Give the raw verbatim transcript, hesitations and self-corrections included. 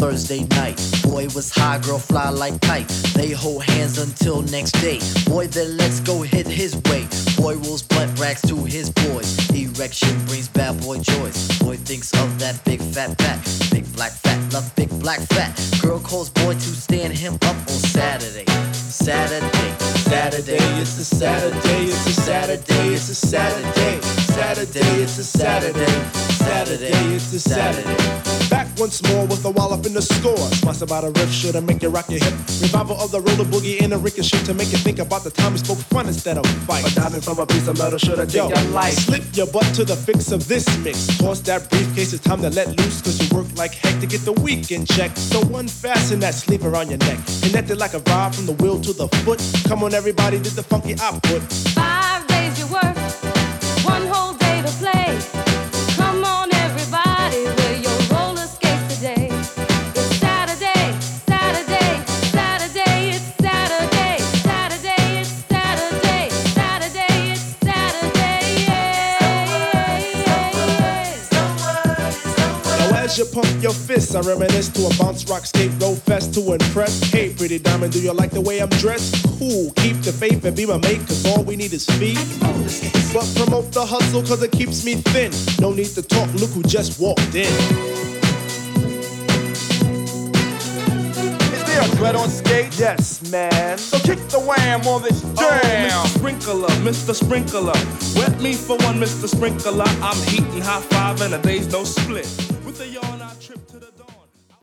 Thursday night. Boy was high, girl fly like kite. They hold hands until next day. Boy, then let's go hit his way. Boy rolls blunt racks to his boys. Erection brings bad boy joys. Boy thinks of that big fat back. Big black fat, love big black fat. Girl calls boy to stand him up on Saturday. Saturday, Saturday, it's a Saturday, it's a Saturday, it's a Saturday. Saturday, it's a Saturday. Saturday, it's a Saturday. Back once more with a wallop in the score. Sponsored by the riff, shoulda make you rock your hip. Revival of the roller boogie in a ricochet to make you think about the time we spoke fun instead of fight. A diamond from a piece of metal shoulda take your life. Slip your butt to the fix of this mix. Toss that briefcase, it's time to let loose. Cause you work like heck to get the weekend check. So unfasten that sleeve around your neck. Connected like a rod from the wheel to the foot. Come on everybody, did the funky output. Five days you work, one whole day to play. Come on everybody, wear your roller skates today. It's Saturday, Saturday, Saturday, it's Saturday, Saturday, it's Saturday, Saturday, it's Saturday, yeah. Now as you pump your fists, I reminisce to a bounce rock skate roll fest to impress. Hey pretty diamond, do you like the way I'm dressed? Cool, keep the faith and be my mate, cause all we need is feet. But promote the hustle cause it keeps me thin. No need to talk, look who just walked in. Is there a dread on skate? Yes, man. So kick the wham on this jam. Oh, Mister Sprinkler, Mister Sprinkler. Wet me for one, Mister Sprinkler. I'm heating high five and a day's no split. With a yawn, I trip to the door.